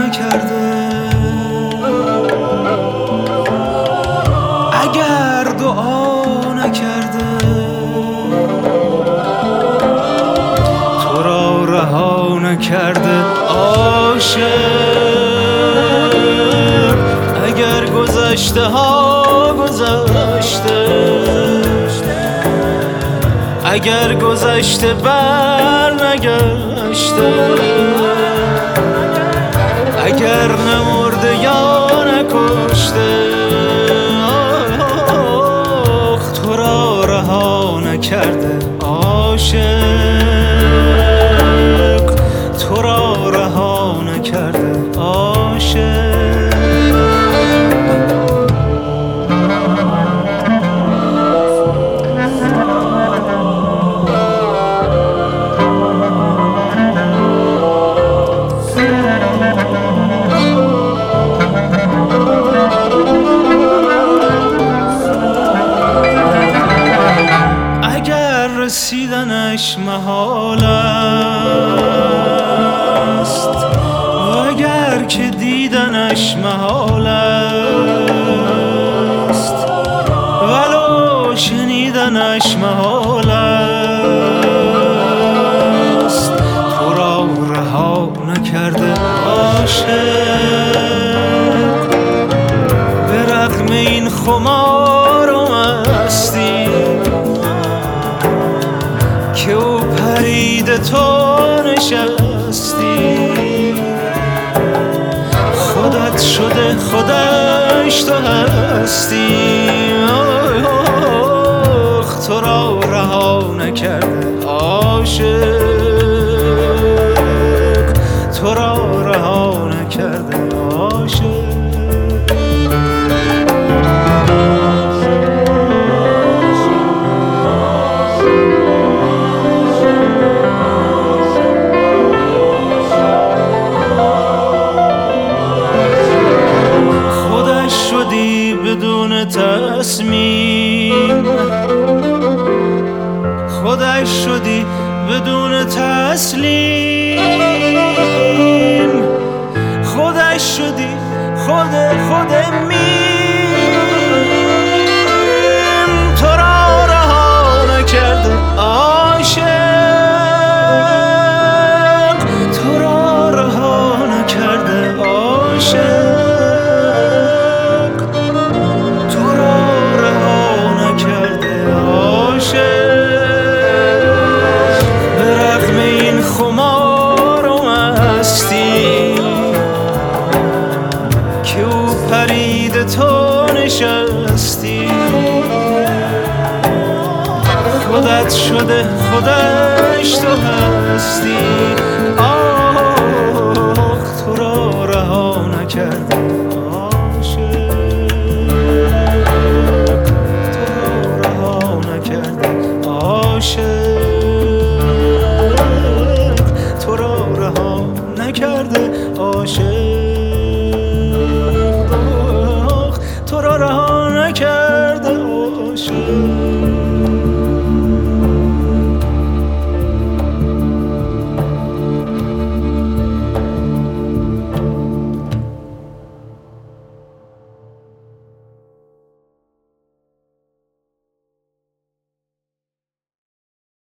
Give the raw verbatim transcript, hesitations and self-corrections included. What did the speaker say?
نکرده، اگر دعا نکرده، تو را رها نکرده عاشق، اگر گذشته ها گذشته، اگر گذشته بر نگشته، اگر نمرده یا نکشته، آخ تو را رها نکرده عاشق، تو را رها نکرده عاشق. رسیدنش محال است و اگر که دیدنش محال است، ولو شنیدنش محال است، تو را رها نکرده عاشق، به رغم این خمار و مستی که او پرید تو نشستی، خودت شده خودش تو هستی، آخ تو را رها نکرده عاشق، تو را رها نکرده عاشق. بدون تصمیم خودش شدی، بدون تسلیم خودش شدی، خود خود میم، تو را رها نکرده عاشق، تو را رها نکرده عاشق، خمار و مستی که او پرید تو نشستی، خودت شده خودش تو هستی.